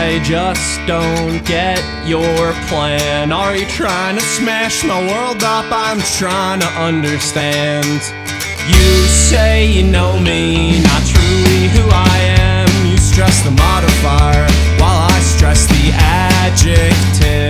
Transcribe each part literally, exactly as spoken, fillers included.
I just don't get your plan. Are you trying to smash my world up? I'm trying to understand. You say you know me, not truly who I am. You stress the modifier while I stress the adjective.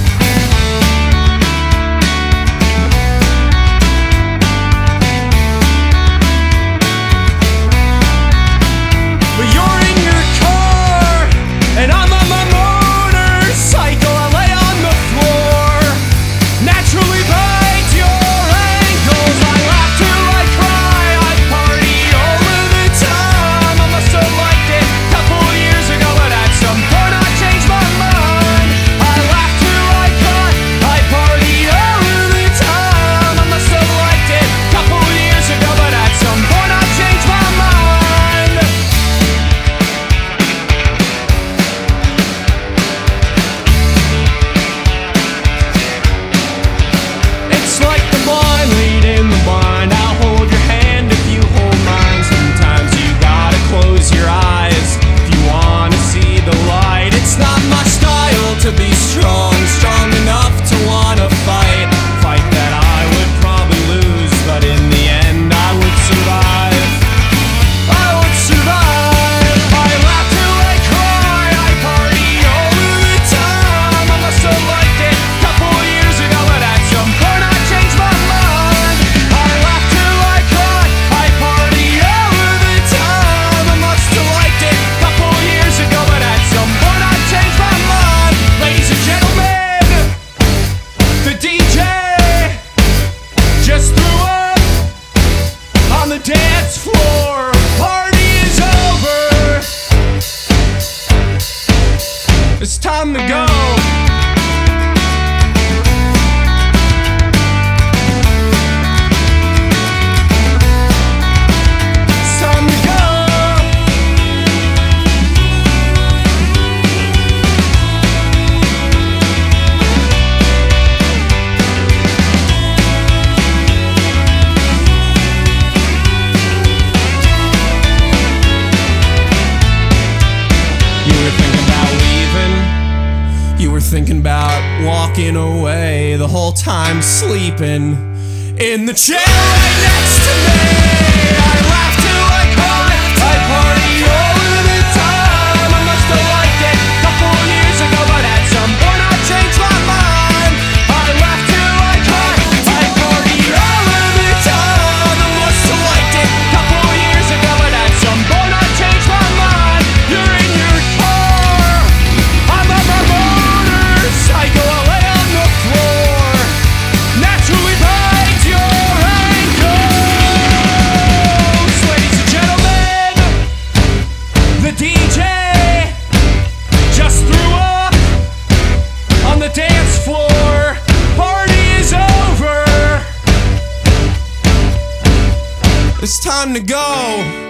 But you're in your car, and I'm on my motorcycle. I lay on the floor, naturally bite your ankles. I laugh till I cry, I party all of the time. I must have liked it a couple years ago, but at some point I changed my mind. I laugh till I cry, I party all of the time. I must have liked it a couple years ago, but at some point I changed my mind. It's like the blind leading the blind. I'll hold your hand if you hold mine. Sometimes you gotta close your eyes if you wanna see the light. It's not my style to be strong, strong enough to wanna fight. Fight that I would probably lose, but in the end I would survive. I would survive. I laugh till I cry, I party all of the time. I must have liked it a couple years ago, but at some point I changed my mind. I laugh till I cry, I party all of the time. I must have liked it a couple years ago, but at some point I changed my mind. Ladies and gentlemen, the D J just threw up on the dance floor. Party is over. It's time to go. It's time to go. You were thinking about leaving. You were thinking about walking away. The whole time sleeping in the chair right next to me. I laugh till I cry, I party all of the time. I must have liked it a couple years ago, but at some point I changed my mind. I laugh till I cry, I party all of the time. I must have liked it a couple years ago, but at some point I changed my mind. You're in your car, I'm on my motorcycle. I lay on the floor, naturally bite your ankles. Ladies and gentlemen, the D J just threw up on the dance floor. Party is over. It's time to go.